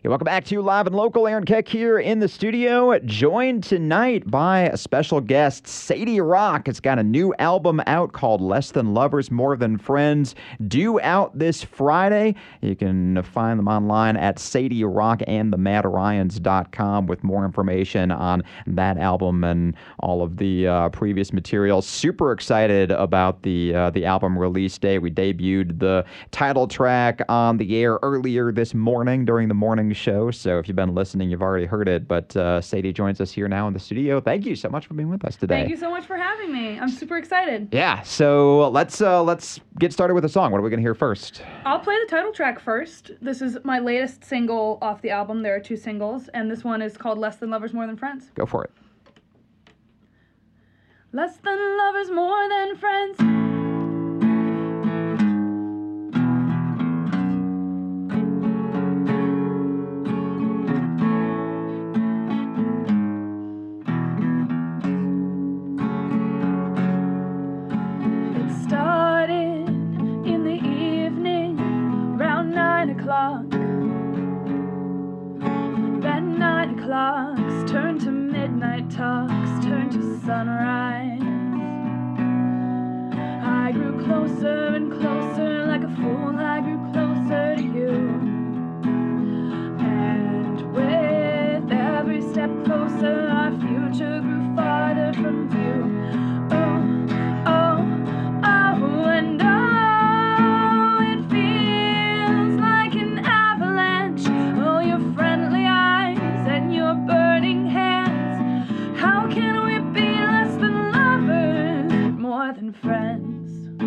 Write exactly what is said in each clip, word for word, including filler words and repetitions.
Yeah, welcome back to Live and Local. Aaron Keck here in the studio, joined tonight by a special guest, Sadie Rock. It's got a new album out called Less Than Lovers, More Than Friends, due out this Friday. You can find them online at Sadie Rock and the Mad Ryans dot com with more information on that album and all of the uh, previous material. Super excited about the uh, the album release day. We debuted the title track on the air earlier this morning during the morning show, so if you've been listening, you've already heard it. But uh, Sadie joins us here now in the studio. Thank you so much for being with us today. Thank you so much for having me. I'm super excited. Yeah, so let's uh, let's get started with the song. What are we going to hear first? I'll play the title track first. This is my latest single off the album. There are two singles, and this one is called Less Than Lovers, More Than Friends. Go for it. Less than lovers, more than friends. Then nine clocks turn to midnight talks, turn to sunrise. I grew closer and closer like a fool, I grew closer to you. And with every step closer, our future grew farther from view. Oh, oh, oh, and oh. Friends.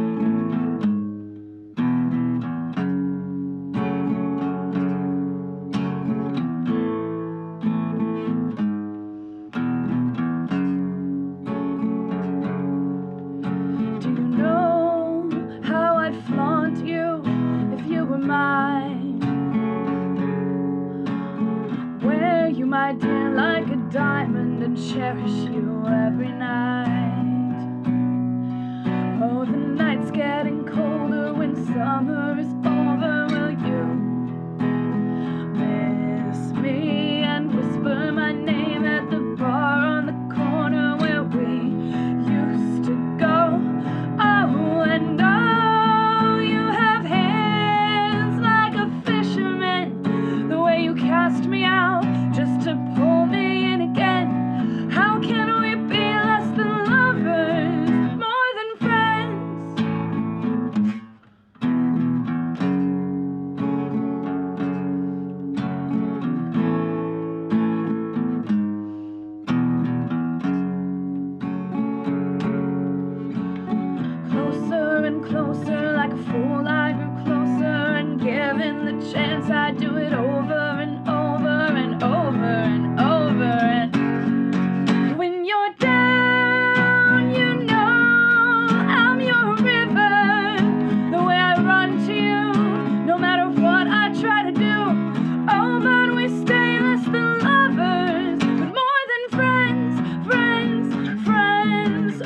Do you know how I'd flaunt you if you were mine? Wear you, my dear, like a diamond and cherish you every night. Oh, the night's getting colder when summer is over. Will you miss me and whisper my name at the bar on the corner where we used to go? Oh, and oh, you have hands like a fisherman, the way you cast me out just to pull me in again. How can we be less than lovers, more than friends? Closer and closer, like a fool, I grew closer, and given the chance, I'd do it over and over and over and over. And when you're down, you know I'm your river, the way I run to you, no matter what I try to do. Oh, but we stay less than lovers, but more than friends, friends, friends.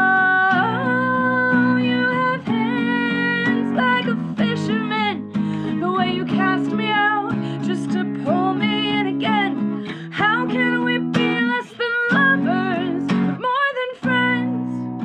Oh, you have hands like a fisherman, the way you cast me out just to pull me in again. How can we be less than lovers, but more than friends?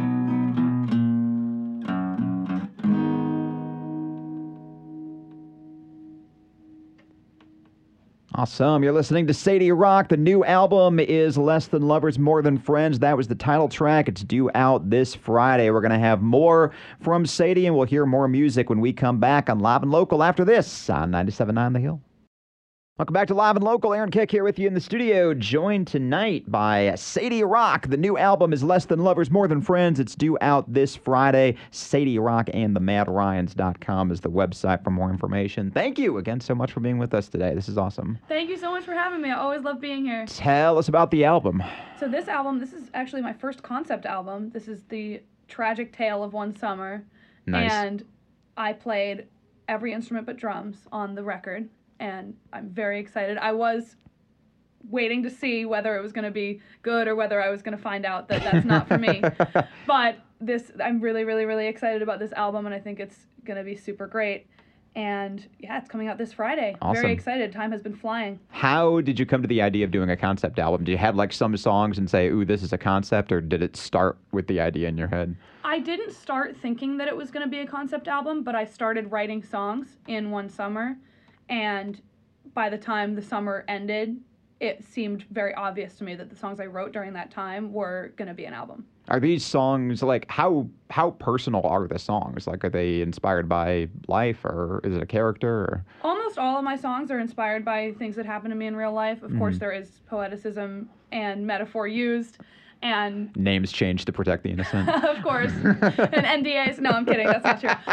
Awesome. You're listening to Sadie Rock. The new album is Less Than Lovers, More Than Friends. That was the title track. It's due out this Friday. We're going to have more from Sadie, and we'll hear more music when we come back on Live and Local after this on ninety-seven point nine The Hill. Welcome back to Live and Local. Aaron Keck here with you in the studio, joined tonight by Sadie Rock. The new album is Less Than Lovers, More Than Friends. It's due out this Friday. Sadie Rock and the Mad Ryans dot com is the website for more information. Thank you again so much for being with us today. This is awesome. Thank you so much for having me. I always love being here. Tell us about the album. So this album, this is actually my first concept album. This is the tragic tale of one summer. Nice. And I played every instrument but drums on the record. And I'm very excited. I was waiting to see whether it was going to be good or whether I was going to find out that that's not for me. But this, I'm really, really, really excited about this album, and I think it's going to be super great. And yeah, it's coming out this Friday. Awesome. Very excited. Time has been flying. How did you come to the idea of doing a concept album? Did you have like some songs and say, ooh, this is a concept, or did it start with the idea in your head? I didn't start thinking that it was going to be a concept album, but I started writing songs in one summer. And by the time the summer ended, it seemed very obvious to me that the songs I wrote during that time were going to be an album. Are these songs, like, how how personal are the songs? Like, are they inspired by life, or is it a character? Or? Almost all of my songs are inspired by things that happen to me in real life. Of Mhm. course, there is poeticism and metaphor used, and Names changed to protect the innocent. of course, and N D As. No, I'm kidding. That's not true.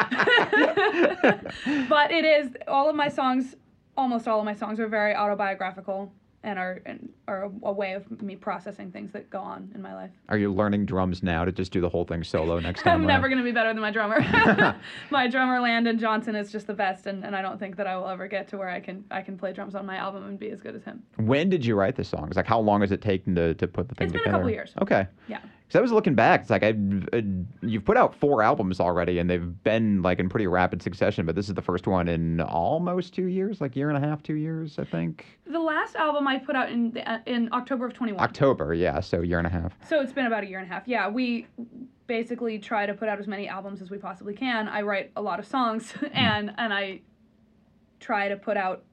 But it is, all of my songs, almost all of my songs are very autobiographical and are and are a, a way of me processing things that go on in my life. Are you learning drums now to just do the whole thing solo next time I'm around? never going to be better than my drummer. My drummer, Landon Johnson, is just the best, and, and I don't think that I will ever get to where I can I can play drums on my album and be as good as him. When did you write the songs? Like, how long has it taken to, to put the thing It's been a together? couple years. Okay. Yeah. Because I was looking back, it's like I, uh, you've put out four albums already, and they've been like in pretty rapid succession. But this is the first one in almost two years, like year and a half, two years, I think. The last album I put out in the, uh, in October of twenty-one. October, yeah, so year and a half. So it's been about a year and a half. Yeah, we basically try to put out as many albums as we possibly can. I write a lot of songs, and and I try to put out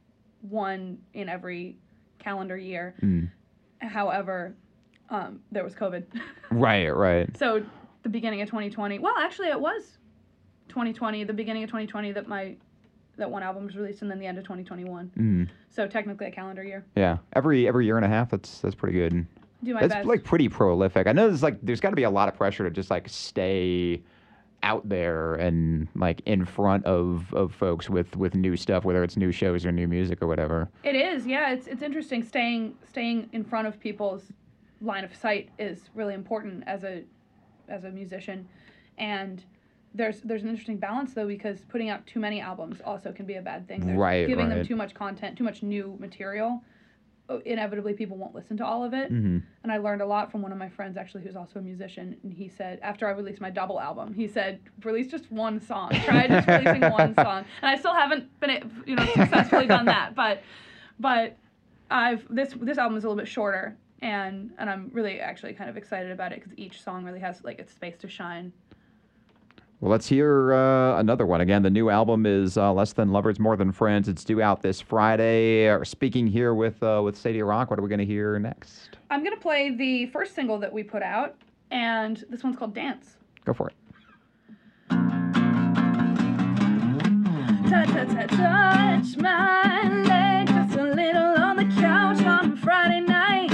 one in every calendar year. Mm. However, um, there was COVID. Right, right. So the beginning of twenty twenty. Well, actually, it was twenty twenty. The beginning of twenty twenty that my that one album was released, and then the end of twenty twenty-one. Mm. So technically a calendar year. Yeah, every every year and a half. That's that's pretty good. Do my That's best. like pretty prolific. I know there's like there's got to be a lot of pressure to just like stay out there and like in front of, of folks with, with new stuff, whether it's new shows or new music or whatever. It is, yeah. It's it's interesting. Staying staying in front of people's line of sight is really important as a as a musician, and there's there's an interesting balance though, because putting out too many albums also can be a bad thing. There's Right, giving them right. too much content, too much new material. uh, Inevitably, people won't listen to all of it. Mm-hmm. And I learned a lot from one of my friends, actually, who's also a musician. And he said, after I released my double album, he said, release just one song. Try just releasing one song. And I still haven't been, a- you know, successfully done that. But, but I've this this album is a little bit shorter, and and I'm really actually kind of excited about it because each song really has like its space to shine. Well, let's hear uh, another one. Again, the new album is uh, Less Than Lovers, More Than Friends. It's due out this Friday. Uh, Speaking here with uh, with Sadie Rock, what are we going to hear next? I'm gonna play the first single that we put out, and this one's called Dance. Go for it. Touch, touch, touch, touch my leg just a little on the couch on Friday night.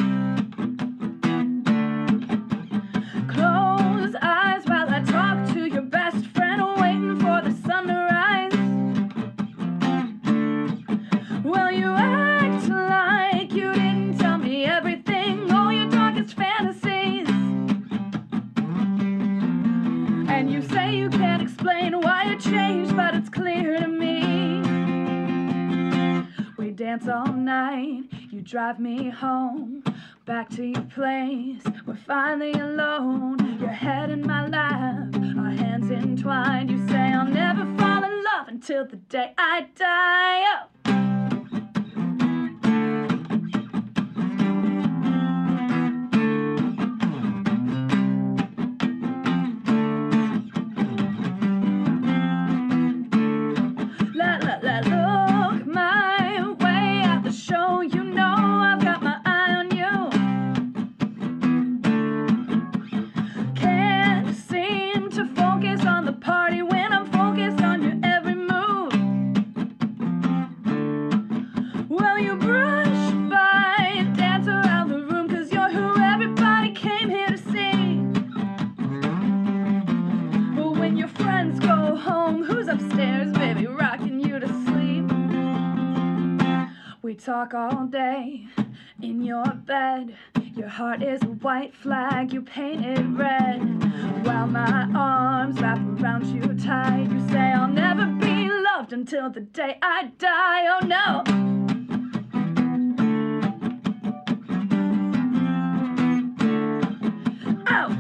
Close eyes while I talk to your best friend, waiting for the sun to rise. Well, you act like you didn't tell me everything, all your darkest fantasies. And you say you can't explain why you changed, but it's clear to me. We dance all night, you drive me home, back to your place, we're finally alone. Your head in my lap, our hands entwined. You say I'll never fall in love until the day I die. Oh. La la la, look my way at the show. You know I've got my eye on you. Can't seem to focus on the party when I'm focused on your every move. Well, you brush by and dance around the room, 'cause you're who everybody came here to see. But when your friends go home, who's upstairs, baby, rocking you to sleep? We talk all day in your bed. Your heart is a white flag, you paint it red. While my arms wrap around you tight, you say I'll never be loved until the day I die. Oh no. Oh.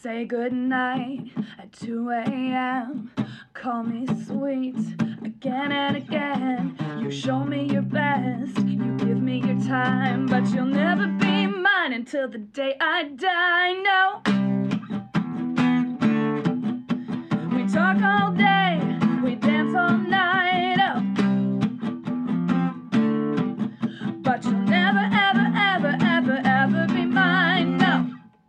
say goodnight at two a.m. Call me sweet again and again. You show me your best, you give me your time, but you'll never be mine until the day I die. No. We talk all day, we dance all night, oh. But you'll never, ever, ever, ever, ever be mine, no.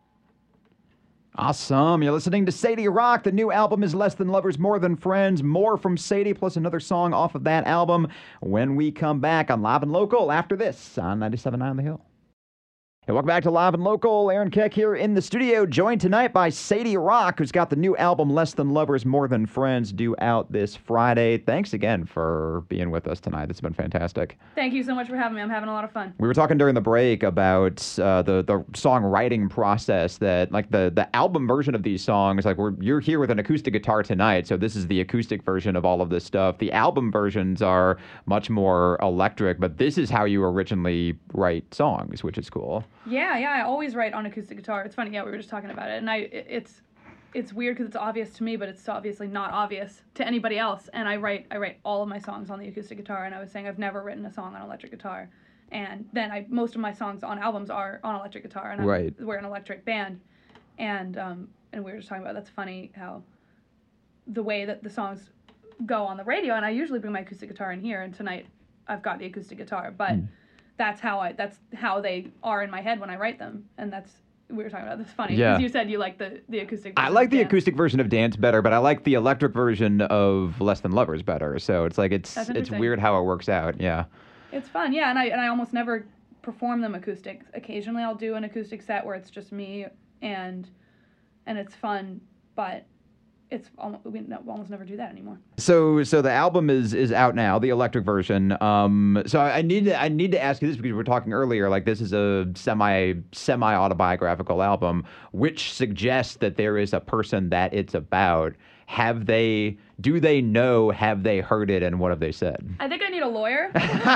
Awesome. You're listening to Sadie Rock. The new album is Less Than Lovers, More Than Friends. More from Sadie, plus another song off of that album when we come back on Live and Local after this on ninety-seven point nine The Hill. Hey, welcome back to Live and Local. Aaron Keck here in the studio, joined tonight by Sadie Rock, who's got the new album Less Than Lovers, More Than Friends due out this Friday. Thanks again for being with us tonight. It's been fantastic. Thank you so much for having me. I'm having a lot of fun. We were talking during the break about uh, the the songwriting process, that like the the album version of these songs, like we're you're here with an acoustic guitar tonight, so this is the acoustic version of all of this stuff. The album versions are much more electric, but this is how you originally write songs, which is cool. Yeah, yeah, I always write on acoustic guitar. It's funny, yeah, we were just talking about it, and I, it, it's, it's weird because it's obvious to me, but it's obviously not obvious to anybody else. And I write, I write all of my songs on the acoustic guitar. And I was saying I've never written a song on electric guitar, and then I most of my songs on albums are on electric guitar, and I'm, right. we're an electric band, and um, and we were just talking about that's funny how the way that the songs go on the radio, and I usually bring my acoustic guitar in here, and tonight I've got the acoustic guitar, but. Mm. That's how I. That's how they are in my head when I write them, and that's we were talking about. That's funny because yeah. you said you like the the acoustic. I like the Dance. acoustic version of Dance better, but I like the electric version of Less Than Lovers better. So it's like it's it's weird how it works out. Yeah. It's fun, yeah, and I and I almost never perform them acoustic. Occasionally, I'll do an acoustic set where it's just me, and and it's fun, but. It's almost, we almost never do that anymore. So, so the album is is out now, the electric version. Um, so I, I need to I need to ask you this because we were talking earlier. Like this is a semi semi autobiographical album, which suggests that there is a person that it's about. Have they? Do they know? Have they heard it? And what have they said? I think I need a lawyer.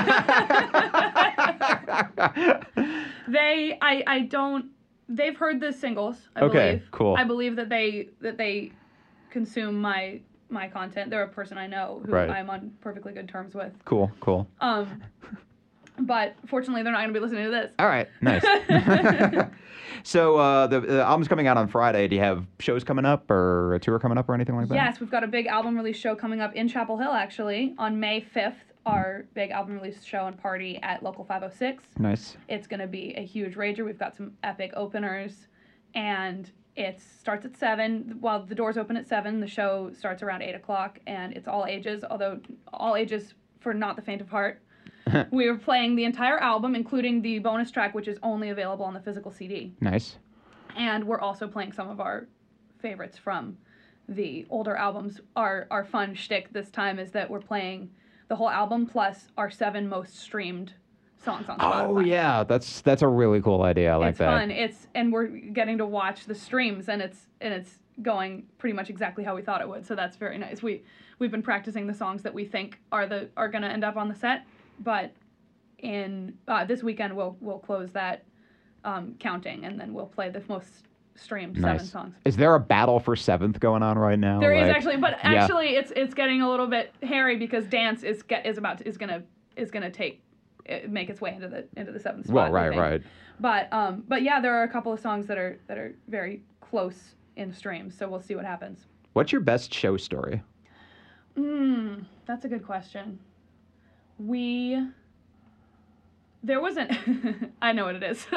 they, I, I don't. They've heard the singles. I okay, believe. Cool. I believe that they that they. consume my my content. They're a person I know who right. I'm on perfectly good terms with. Cool, cool. Um, but fortunately, they're not going to be listening to this. All right, nice. So uh, the, the album's coming out on Friday. Do you have shows coming up or a tour coming up or anything like that? Yes, we've got a big album release show coming up in Chapel Hill, actually, on May fifth. Our big album release show and party at Local five oh six. Nice. It's going to be a huge rager. We've got some epic openers, and it starts at seven. Well, the doors open at seven. The show starts around eight o'clock, and it's all ages, although all ages for not the faint of heart. We're playing the entire album, including the bonus track, which is only available on the physical C D. Nice. And we're also playing some of our favorites from the older albums. Our our fun shtick this time is that we're playing the whole album plus our seven most streamed songs on Spotify. Oh yeah, that's that's a really cool idea. I like it's that. It's fun. It's and we're getting to watch the streams, and it's and it's going pretty much exactly how we thought it would. So that's very nice. We we've been practicing the songs that we think are the are going to end up on the set, but in uh, this weekend we'll we'll close that um, counting, and then we'll play the most streamed nice. seven songs. Is there a battle for seventh going on right now? There like, is actually, but yeah. actually it's it's getting a little bit hairy because Dance is get is about to, is gonna is gonna take. make its way into the into the seventh spot. Well, right, right. But um, but yeah, there are a couple of songs that are that are very close in streams, so we'll see what happens. What's your best show story? Hmm, that's a good question. We there wasn't. I know what it is.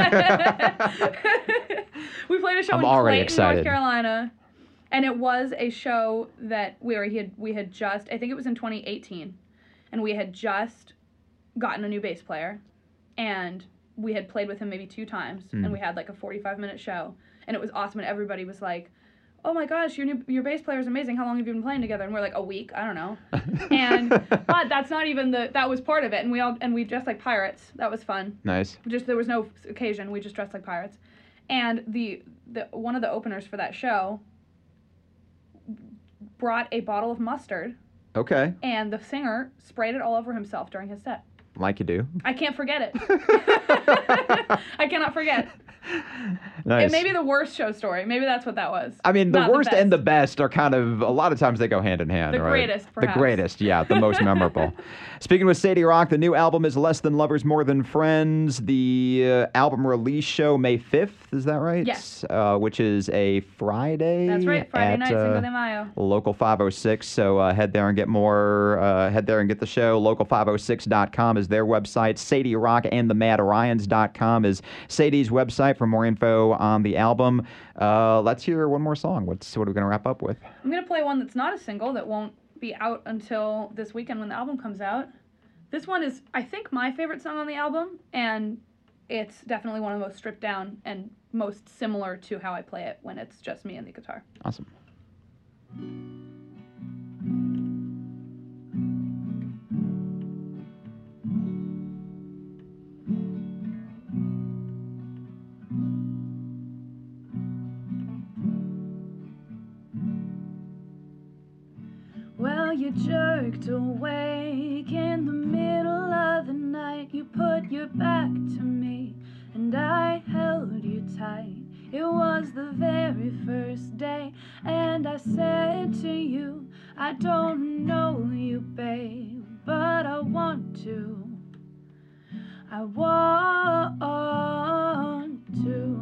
We played a show I'm in already Clayton, excited. North Carolina, and it was a show that where he had we had just I think it was in twenty eighteen, and we had just gotten a new bass player, and we had played with him maybe two times, mm. and we had like a forty-five minute show, and it was awesome, and everybody was like, oh my gosh, your new your bass player is amazing, how long have you been playing together? And we're like, a week, I don't know. And but that's not even the that was part of it, and we all and we dressed like pirates. That was fun. Nice. Just there was no occasion, we just dressed like pirates. And the the one of the openers for that show brought a bottle of mustard. Okay. And the singer sprayed it all over himself during his set. Like you do. I can't forget it. I cannot forget. Nice. It may be the worst show story. Maybe that's what that was. I mean, the Not worst and the best. best are kind of, a lot of times they go hand in hand, The right? greatest, The perhaps. greatest, yeah, the most memorable. Speaking with Sadie Rock, the new album is Less Than Lovers, More Than Friends. The uh, album release show May fifth, is that right? Yes. Uh, which is a Friday. That's right, Friday at, night, uh, Cinco de Mayo. Local five oh six, so uh, head there and get more, uh, head there and get the show. local five oh six dot com is their website. Sadie Rock and the Mad Ryans dot com is Sadie's website for more info on the album. Uh, let's hear one more song. What's what are we going to wrap up with? I'm going to play one that's not a single that won't be out until this weekend when the album comes out. This one is, I think, my favorite song on the album, and it's definitely one of the most stripped down and most similar to how I play it when it's just me and the guitar. Awesome. Well, you jerked awake in the middle of the night. You put your back to me, and I held you tight. It was the very first day, and I said to you, I don't know you, babe, but I want to. I want to.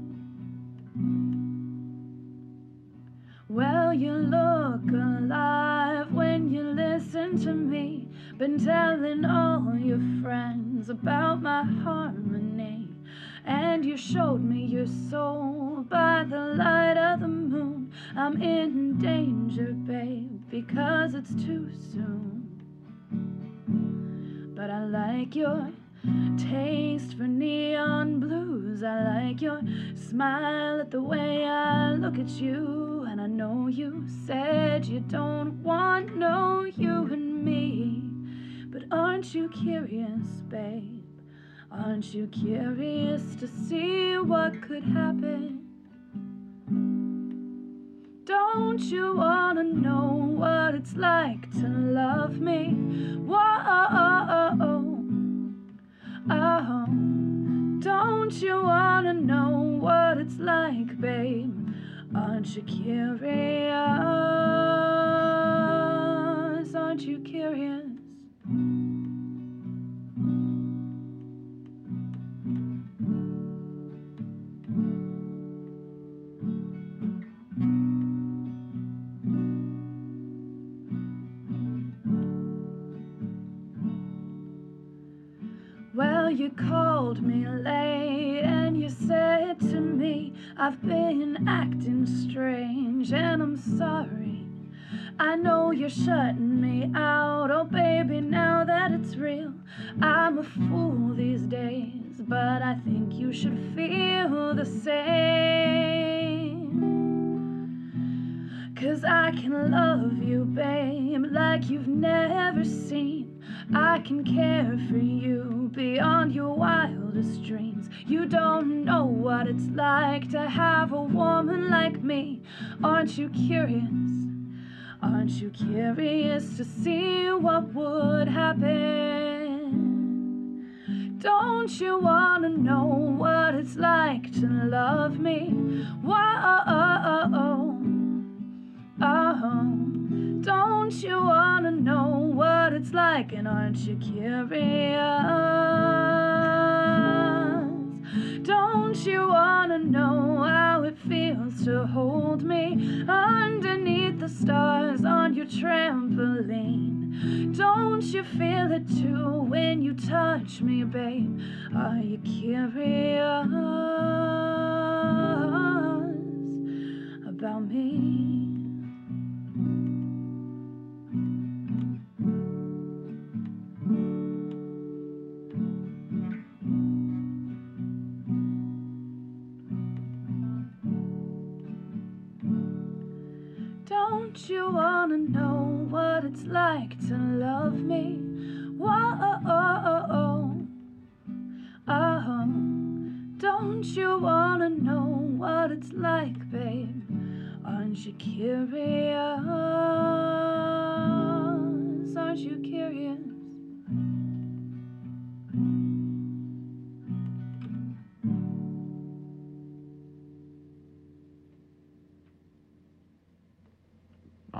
Well, you look alive when you listen to me. Been telling all your friends about my harmony. And you showed me your soul by the light of the moon. I'm in danger, babe, because it's too soon. But I like your taste for neon blues. I like your smile at the way I look at you. And I know you said you don't want no you and me. But aren't you curious, babe? Aren't you curious to see what could happen? Don't you wanna know what it's like to love me? Whoa, oh, don't you wanna know what it's like, babe? Aren't you curious? Aren't you curious? Well, you called me late and you said to me, I've been acting strange and I'm sorry. I know you're shutting me out, oh baby, now that it's real. I'm a fool these days, but I think you should feel the same. 'Cause I can love you, babe, like you've never seen. I can care for you beyond your wildest dreams. You don't know what it's like to have a woman like me. Aren't you curious? Aren't you curious to see what would happen? Don't you wanna know what it's like to love me? Whoa, oh, don't you wanna know what it's like, and aren't you curious? Don't you wanna know how it feels to hold me underneath the stars on your trampoline? Don't you feel it too when you touch me, babe? Are you curious about me? Don't you wanna know what it's like to love me? Whoa, oh, don't you wanna know what it's like, babe? Aren't you curious? Aren't you curious?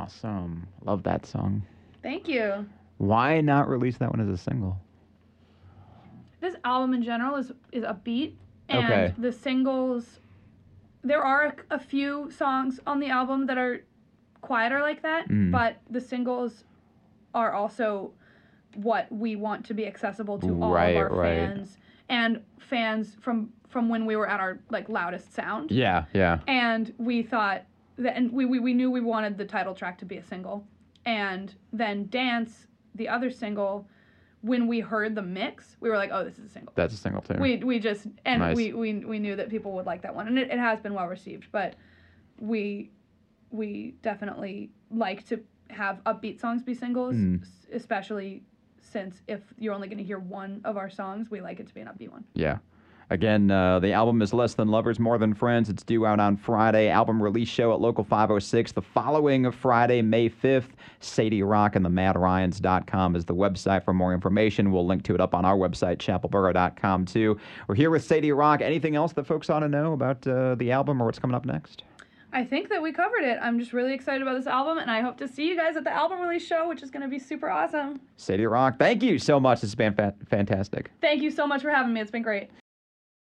Awesome. Love that song. Thank you. Why not release that one as a single? This album in general is is upbeat, and Okay. the singles, there are a, a few songs on the album that are quieter like that, Mm. but the singles are also what we want to be accessible to all Right, of our right. fans and fans from from when we were at our like loudest sound. Yeah, yeah. And we thought that, and we, we, we knew we wanted the title track to be a single. And then Dance, the other single, when we heard the mix, we were like, oh, this is a single. That's a single too. We we just, and Nice. we, we, we knew that people would like that one. And it, it has been well received, but we we definitely like to have upbeat songs be singles, Mm. s- especially since if you're only going to hear one of our songs, we like it to be an upbeat one. Yeah. Again, uh, the album is Less Than Lovers, More Than Friends. It's due out on Friday. Album release show at Local five oh six the following Friday, May fifth. Sadie Rock and the Mad Ryans dot com is the website for more information. We'll link to it up on our website, chapel borough dot com, too. We're here with Sadie Rock. Anything else that folks ought to know about uh, the album or what's coming up next? I think that we covered it. I'm just really excited about this album, and I hope to see you guys at the album release show, which is going to be super awesome. Sadie Rock, thank you so much. This has been fa- fantastic. Thank you so much for having me. It's been great.